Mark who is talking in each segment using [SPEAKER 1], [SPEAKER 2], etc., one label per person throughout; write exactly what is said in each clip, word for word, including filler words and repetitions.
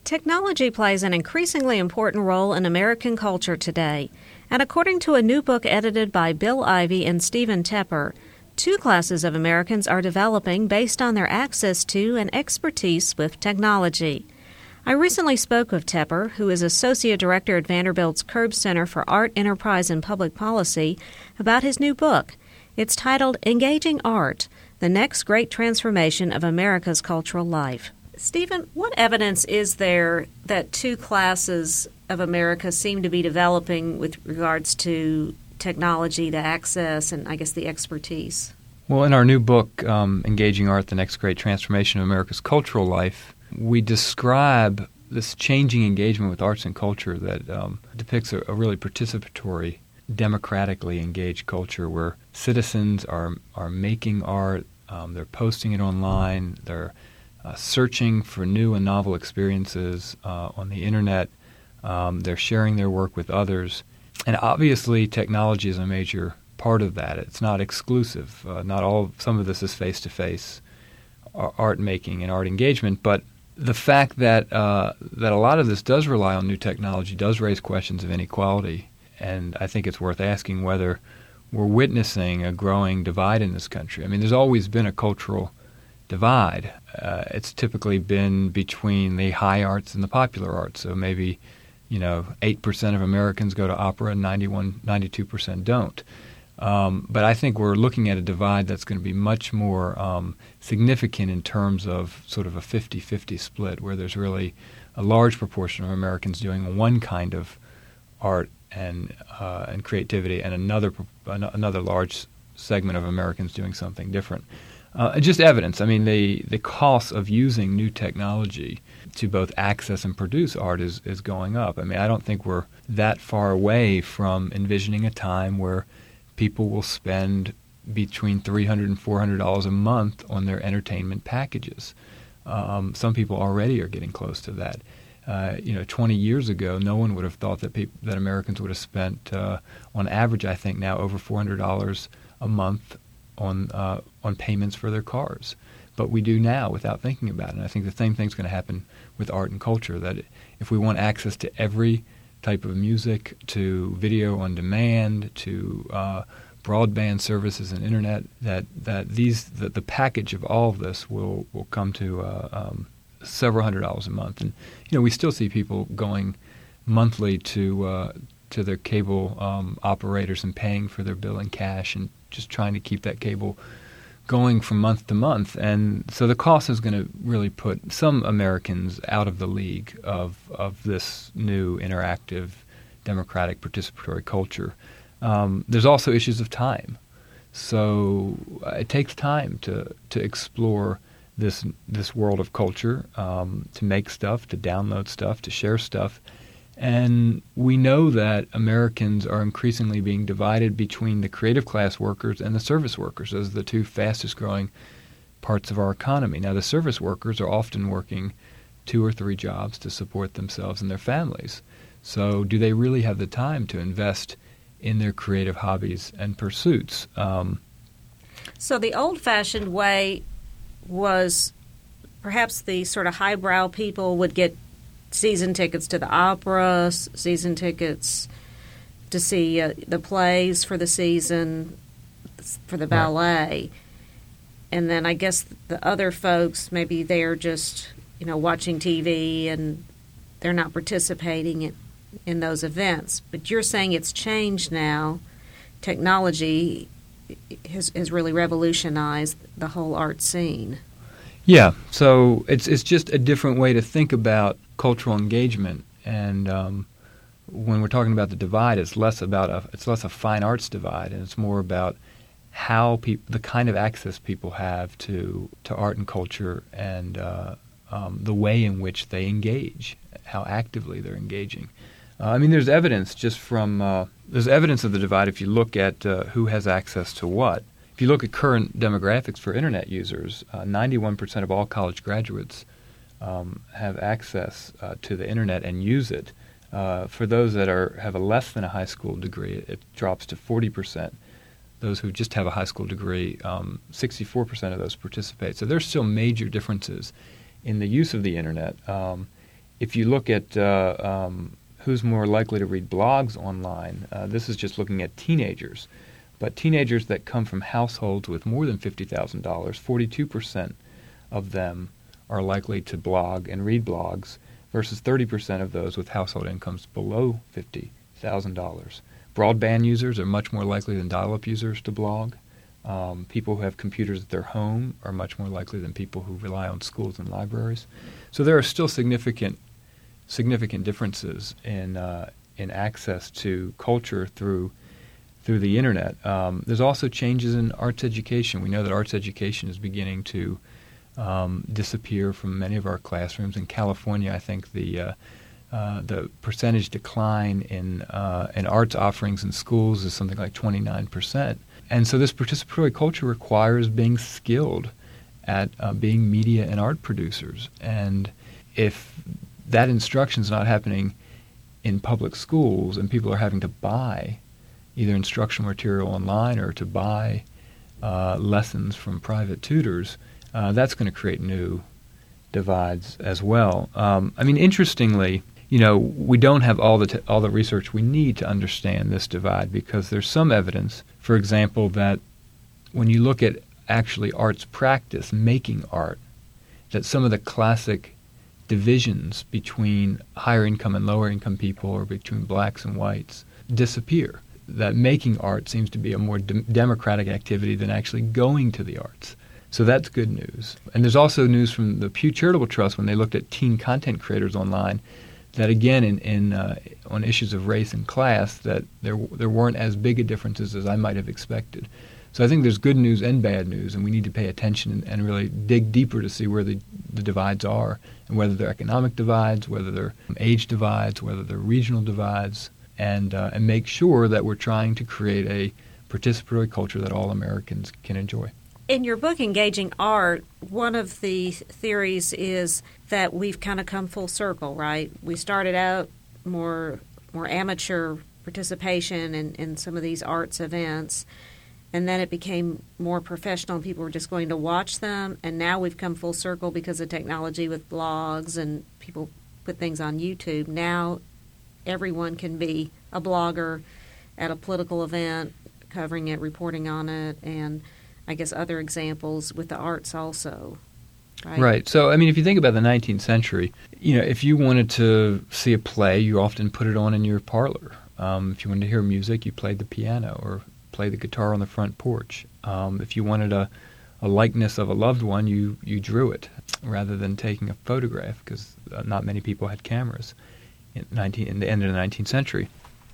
[SPEAKER 1] Technology plays an increasingly important role in American culture today, and according to a new book edited by Bill Ivey and Stephen Tepper, two classes of Americans are developing based on their access to and expertise with technology. I recently spoke with Tepper, who is Associate Director at Vanderbilt's Curb Center for Art, Enterprise, and Public Policy, about his new book. It's titled Engaging Art, The Next Great Transformation of America's Cultural Life. Stephen, what evidence is there that two classes of America seem to be developing with regards to technology, the access, and I guess the expertise?
[SPEAKER 2] Well, in our new book, um, Engaging Art, The Next Great Transformation of America's Cultural Life, we describe this changing engagement with arts and culture that um, depicts a, a really participatory, democratically engaged culture where citizens are are making art, um, they're posting it online, they're uh, searching for new and novel experiences uh, on the internet, um, they're sharing their work with others. And obviously technology is a major part of that. It's not exclusive. Uh, not all, some of this is face-to-face art making and art engagement, but the fact that uh, that a lot of this does rely on new technology does raise questions of inequality, and I think it's worth asking whether we're witnessing a growing divide in this country. I mean, there's always been a cultural divide. Uh, it's typically been between the high arts and the popular arts, so maybe, you know, eight percent of Americans go to opera and ninety-one, ninety-two percent don't. Um, but I think we're looking at a divide that's going to be much more um, significant in terms of sort of a fifty-fifty split, where there's really a large proportion of Americans doing one kind of art and uh, and creativity, and another another large segment of Americans doing something different. Uh, just evidence. I mean, the the cost of using new technology to both access and produce art is is going up. I mean, I don't think we're that far away from envisioning a time where people will spend between three hundred dollars and four hundred dollars a month on their entertainment packages. Um, some people already are getting close to that. Uh, you know, twenty years ago, no one would have thought that peop- that Americans would have spent, uh, on average, I think now, over four hundred dollars a month on uh, on payments for their cars. But we do now without thinking about it. And I think the same thing's going to happen with art and culture, that if we want access to every type of music, to video on demand, to uh, broadband services and internet, that that these that the package of all of this will will come to uh, um, several hundred dollars a month. And you know, we still see people going monthly to uh, to their cable um, operators and paying for their bill in cash and just trying to keep that cable going from month to month. And so the cost is going to really put some Americans out of the league of, of this new interactive, democratic, participatory culture. Um, there's also issues of time. So uh, it takes time to, to explore this this world of culture, um, to make stuff, to download stuff, to share stuff. And we know that Americans are increasingly being divided between the creative class workers and the service workers as the two fastest growing parts of our economy. Now, the service workers are often working two or three jobs to support themselves and their families. So do they really have the time to invest in their creative hobbies and pursuits? Um,
[SPEAKER 1] so the old-fashioned way was perhaps the sort of highbrow people would get season tickets to the opera, season tickets to see uh, the plays for the season, for the ballet. Right. And then I guess the other folks, maybe they're just, you know, watching T V and they're not participating in, in those events. But you're saying it's changed now. Technology has, has really revolutionized the whole art scene.
[SPEAKER 2] Yeah, so it's it's just a different way to think about cultural engagement, and um, when we're talking about the divide, it's less about a it's less a fine arts divide, and it's more about how people the kind of access people have to to art and culture, and uh, um, the way in which they engage, how actively they're engaging. Uh, I mean, there's evidence just from uh, there's evidence of the divide if you look at uh, who has access to what. If you look at current demographics for internet users, uh, ninety-one percent of all college graduates um, have access uh, to the internet and use it. Uh, for those that are have a less than a high school degree, it, it drops to forty percent. Those who just have a high school degree, um, sixty-four percent of those participate. So there's still major differences in the use of the internet. Um, if you look at uh, um, who's more likely to read blogs online, uh, this is just looking at teenagers. But teenagers that come from households with more than fifty thousand dollars, forty-two percent of them are likely to blog and read blogs versus thirty percent of those with household incomes below fifty thousand dollars. Broadband users are much more likely than dial-up users to blog. Um, people who have computers at their home are much more likely than people who rely on schools and libraries. So there are still significant significant differences in uh, in access to culture through through the internet. Um, there's also changes in arts education. We know that arts education is beginning to um, disappear from many of our classrooms. In California, I think the uh, uh, the percentage decline in uh, in arts offerings in schools is something like twenty-nine percent. And so this participatory culture requires being skilled at uh, being media and art producers. And if that instruction is not happening in public schools and people are having to buy either instructional material online or to buy uh, lessons from private tutors, uh, that's going to create new divides as well. Um, I mean, interestingly, you know, we don't have all the t- all the research we need to understand this divide because there's some evidence, for example, that when you look at actually arts practice, making art, that some of the classic divisions between higher income and lower income people or between blacks and whites disappear. That making art seems to be a more de- democratic activity than actually going to the arts. So that's good news. And there's also news from the Pew Charitable Trust when they looked at teen content creators online that, again, in, in uh, on issues of race and class, that there there weren't as big a differences as I might have expected. So I think there's good news and bad news, and we need to pay attention and, and really dig deeper to see where the, the divides are and whether they're economic divides, whether they're age divides, whether they're regional divides, and uh, and make sure that we're trying to create a participatory culture that all Americans can enjoy.
[SPEAKER 1] In your book, Engaging Art, one of the theories is that we've kind of come full circle, right? We started out more more amateur participation in, in some of these arts events, and then it became more professional and people were just going to watch them, and now we've come full circle because of technology with blogs and people put things on YouTube. Now everyone can be a blogger at a political event, covering it, reporting on it, and I guess other examples with the arts also. Right.
[SPEAKER 2] Right. So, I mean, if you think about the nineteenth century, you know, if you wanted to see a play, you often put it on in your parlor. Um, if you wanted to hear music, you played the piano or played the guitar on the front porch. Um, if you wanted a, a likeness of a loved one, you, you drew it rather than taking a photograph because uh, not many people had cameras in, nineteen, in the end of the nineteenth century.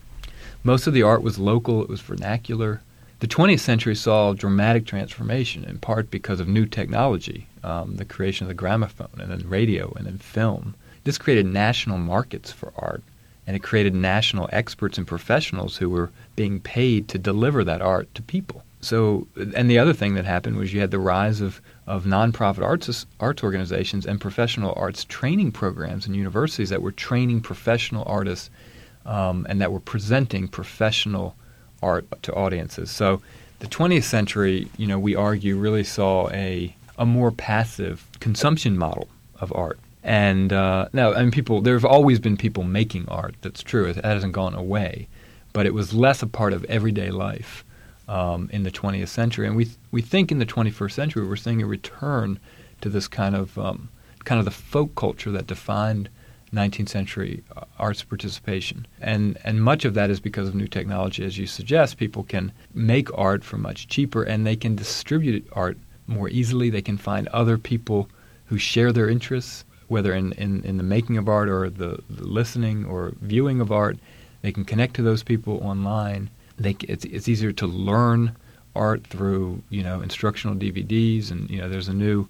[SPEAKER 2] Most of the art was local. It was vernacular. The twentieth century saw dramatic transformation, in part because of new technology, um, the creation of the gramophone and then radio and then film. This created national markets for art, and it created national experts and professionals who were being paid to deliver that art to people. So, and the other thing that happened was you had the rise of, of nonprofit arts, arts organizations and professional arts training programs in universities that were training professional artists um, and that were presenting professional art to audiences. So the twentieth century, you know, we argue really saw a a more passive consumption model of art. And uh, now, I mean, people, there have always been people making art. That's true. It hasn't gone away. But it was less a part of everyday life um, in the twentieth century. And we we think in the twenty-first century we're seeing a return to this kind of um, kind of the folk culture that defined nineteenth century arts participation. And and much of that is because of new technology. As you suggest, people can make art for much cheaper and they can distribute art more easily. They can find other people who share their interests, whether in, in, in the making of art or the, the listening or viewing of art. They can connect to those people online. They, it's, it's easier to learn art through, you know, instructional D V Ds. And, you know, there's a new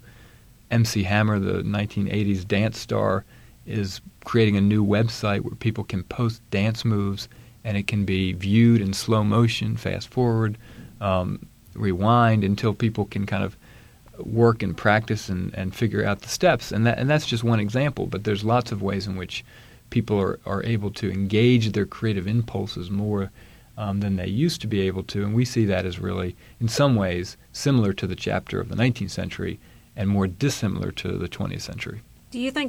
[SPEAKER 2] M C Hammer, the nineteen eighties dance star, is creating a new website where people can post dance moves and it can be viewed in slow motion, fast forward, um, rewind until people can kind of work and practice and, and figure out the steps. And that and that's just one example, but there's lots of ways in which people are, are able to engage their creative impulses more um, than they used to be able to. And we see that as really, in some ways, similar to the chapter of the nineteenth century and more dissimilar to the twentieth century.
[SPEAKER 1] Do you think that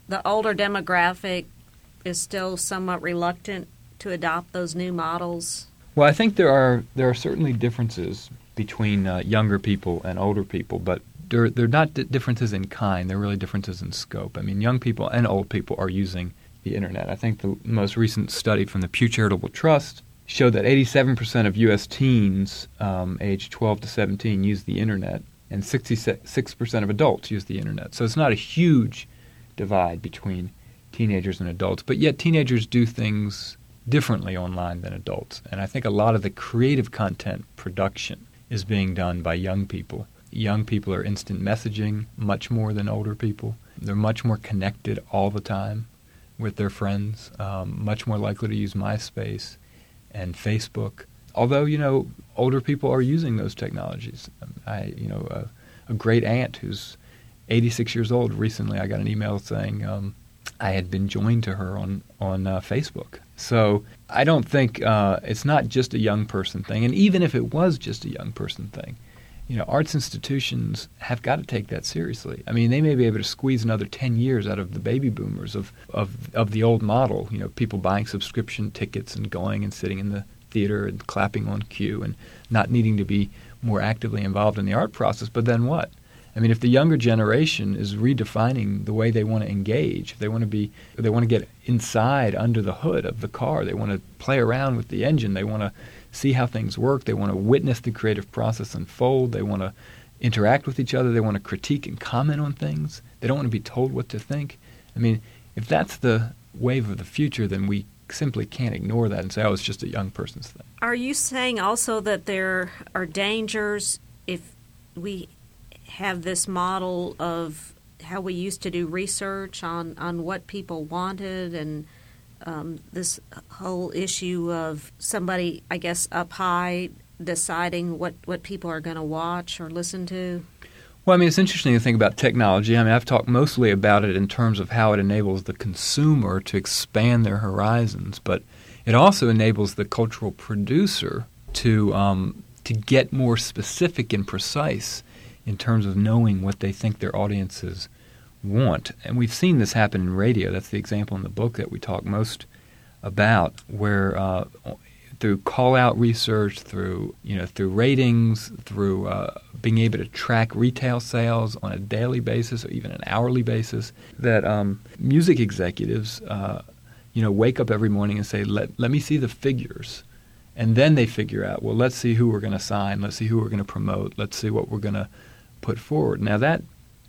[SPEAKER 1] the older demographic is still somewhat reluctant to adopt those new models?
[SPEAKER 2] Well, I think there are there are certainly differences between uh, younger people and older people, but they're, they're not d- differences in kind. They're really differences in scope. I mean, young people and old people are using the Internet. I think the most recent study from the Pew Charitable Trust showed that eighty-seven percent of U S teens um, aged twelve to seventeen use the Internet, and sixty-six percent of adults use the Internet. So it's not a huge divide between teenagers and adults, but yet teenagers do things differently online than adults. And I think a lot of the creative content production is being done by young people. Young people are instant messaging much more than older people. They're much more connected all the time with their friends, um, much more likely to use MySpace and Facebook. Although, you know, older people are using those technologies. I, you know, uh, a great aunt who's eighty-six years old, recently I got an email saying um, I had been joined to her on, on uh, Facebook. So I don't think uh, it's not just a young person thing. And even if it was just a young person thing, you know, arts institutions have got to take that seriously. I mean, they may be able to squeeze another ten years out of the baby boomers of, of, of the old model, you know, people buying subscription tickets and going and sitting in the theater and clapping on cue and not needing to be more actively involved in the art process. But then what? I mean, if the younger generation is redefining the way they want to engage, if they want to be, if they want to get inside under the hood of the car, they want to play around with the engine, they want to see how things work, they want to witness the creative process unfold, they want to interact with each other, they want to critique and comment on things, they don't want to be told what to think. I mean, if that's the wave of the future, then we simply can't ignore that and say, oh, it's just a young person's thing.
[SPEAKER 1] Are you saying also that there are dangers if we have this model of how we used to do research on, on what people wanted and um, this whole issue of somebody, I guess, up high deciding what, what people are going to watch or listen to?
[SPEAKER 2] Well, I mean, it's interesting to think about technology. I mean, I've talked mostly about it in terms of how it enables the consumer to expand their horizons, but it also enables the cultural producer to um, to get more specific and precise in terms of knowing what they think their audiences want. And we've seen this happen in radio. That's the example in the book that we talk most about, where uh, through call-out research, through you know, through ratings, through uh, being able to track retail sales on a daily basis or even an hourly basis, that um, music executives, uh, you know, wake up every morning and say, "Let let me see the figures," and then they figure out, well, let's see who we're going to sign, let's see who we're going to promote, let's see what we're going to put forward. Now that,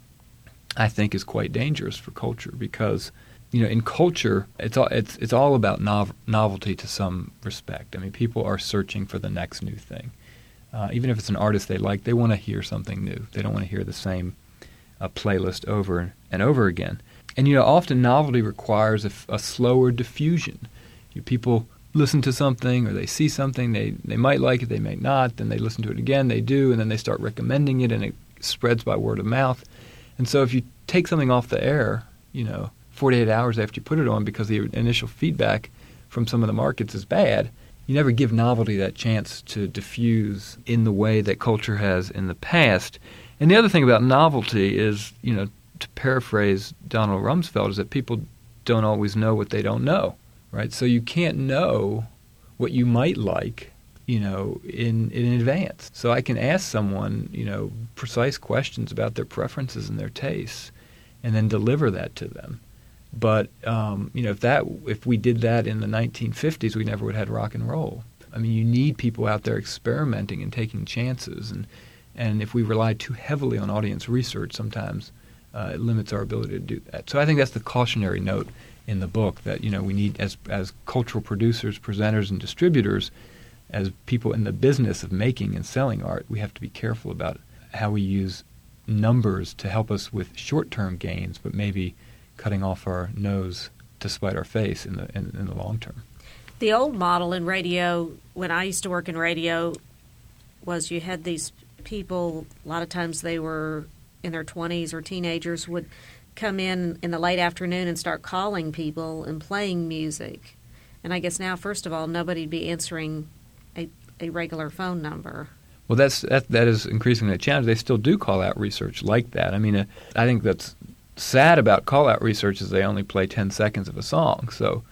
[SPEAKER 2] I think, is quite dangerous for culture because, you know, in culture, it's all it's it's all about nov- novelty to some respect. I mean, people are searching for the next new thing. Uh, even if it's an artist they like, they want to hear something new. They don't want to hear the same uh, playlist over and over again. And, you know, often novelty requires a, f- a slower diffusion. You, people listen to something or they see something, they, they might like it, they may not, then they listen to it again, they do, and then they start recommending it, and it spreads by word of mouth. And so if you take something off the air, you know, forty-eight hours after you put it on because the initial feedback from some of the markets is bad, you never give novelty that chance to diffuse in the way that culture has in the past. And the other thing about novelty is, you know, to paraphrase Donald Rumsfeld, is that people don't always know what they don't know, right? So you can't know what you might like, you know, in, in advance. So I can ask someone, you know, precise questions about their preferences and their tastes and then deliver that to them. But, um, you know, if that if we did that in the nineteen fifties, we never would have had rock and roll. I mean, you need people out there experimenting and taking chances. And, and if we rely too heavily on audience research, sometimes uh, it limits our ability to do that. So I think that's the cautionary note in the book, that, you know, we need, as as cultural producers, presenters, and distributors, as people in the business of making and selling art, we have to be careful about how we use numbers to help us with short-term gains, but maybe cutting off our nose to spite our face in the in, in the long term.
[SPEAKER 1] The old model in radio, when I used to work in radio, was you had these people, a lot of times they were in their twenties or teenagers, would come in in the late afternoon and start calling people and playing music. And I guess now, first of all, nobody'd be answering a, a regular phone number.
[SPEAKER 2] Well, that's that that is increasingly a challenge. They still do call out research like that. I mean, uh, I think that's sad about call-out research is they only play ten seconds of a song. So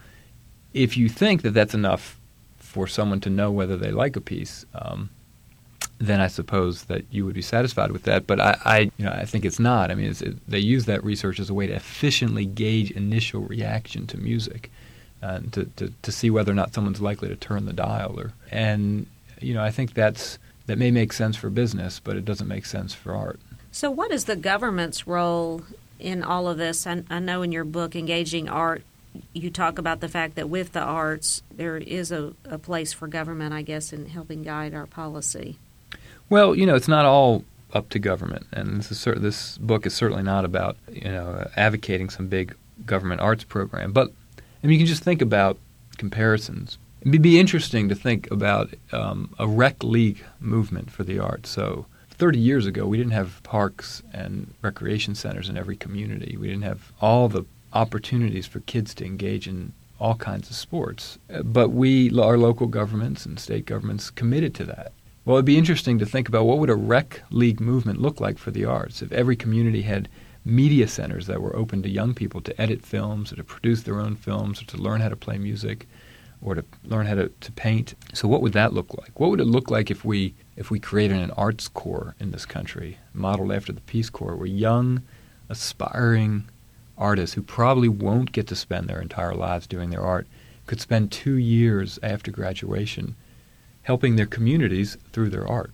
[SPEAKER 2] if you think that that's enough for someone to know whether they like a piece, um, then I suppose that you would be satisfied with that. But I, I you know, I think it's not. I mean, it's, it, they use that research as a way to efficiently gauge initial reaction to music, uh, to, to to see whether or not someone's likely to turn the dial. Or, and you know, I think that's that may make sense for business, but it doesn't make sense for art.
[SPEAKER 1] So, what is the government's role in all of this? I, I know in your book, Engaging Art, you talk about the fact that with the arts, there is a, a place for government, I guess, in helping guide our policy.
[SPEAKER 2] Well, you know, it's not all up to government, and this is cer- this book is certainly not about, you know, uh, advocating some big government arts program. But I mean, you can just think about comparisons. It'd be interesting to think about um, a rec league movement for the arts. So thirty years ago, we didn't have parks and recreation centers in every community. We didn't have all the opportunities for kids to engage in all kinds of sports. But we, our local governments and state governments, committed to that. Well, it'd be interesting to think about what would a rec league movement look like for the arts if every community had media centers that were open to young people to edit films or to produce their own films or to learn how to play music or to learn how to, to paint. So what would that look like? What would it look like if we if we created an arts corps in this country, modeled after the Peace Corps, where young, aspiring artists who probably won't get to spend their entire lives doing their art could spend two years after graduation helping their communities through their art?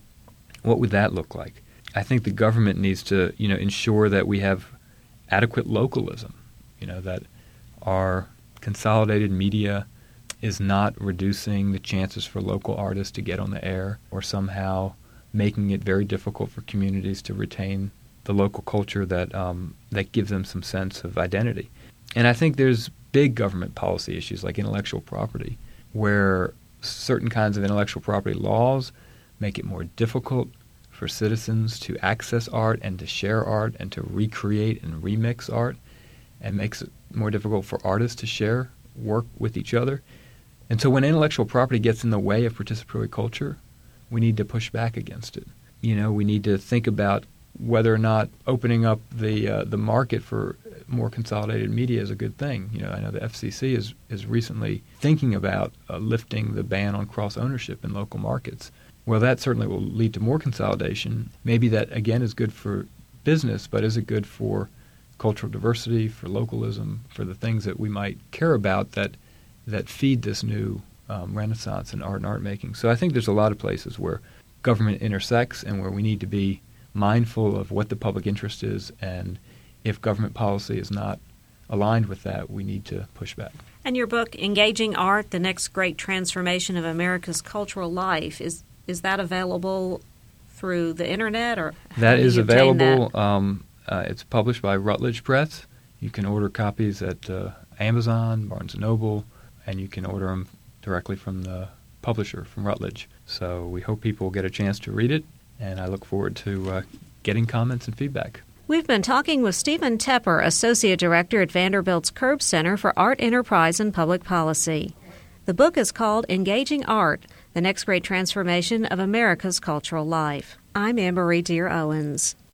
[SPEAKER 2] What would that look like? I think the government needs to, you know, ensure that we have adequate localism, you know, that our consolidated media is not reducing the chances for local artists to get on the air or somehow making it very difficult for communities to retain the local culture that um, that gives them some sense of identity. And I think there's big government policy issues like intellectual property, where certain kinds of intellectual property laws make it more difficult for citizens to access art and to share art and to recreate and remix art, and makes it more difficult for artists to share work with each other. And so when intellectual property gets in the way of participatory culture, we need to push back against it. You know, we need to think about whether or not opening up the uh, the market for more consolidated media is a good thing. You know, I know the F C C is is recently thinking about uh, lifting the ban on cross ownership in local markets. Well, that certainly will lead to more consolidation. Maybe that again is good for business, but is it good for cultural diversity, for localism, for the things that we might care about that that feed this new um, renaissance in art and art making? So I think there's a lot of places where government intersects and where we need to be mindful of what the public interest is, and if government policy is not aligned with that, we need to push back.
[SPEAKER 1] And your book, Engaging Art, The Next Great Transformation of America's Cultural Life, is is that available through the Internet? Or
[SPEAKER 2] that is available. That? Um, uh, it's published by Routledge Press. You can order copies at uh, Amazon, Barnes and Noble, and you can order them directly from the publisher, from Routledge. So we hope people will get a chance to read it, and I look forward to uh, getting comments and feedback.
[SPEAKER 1] We've been talking with Stephen Tepper, Associate Director at Vanderbilt's Curb Center for Art Enterprise and Public Policy. The book is called Engaging Art, The Next Great Transformation of America's Cultural Life. I'm Anne Marie Dear Owens.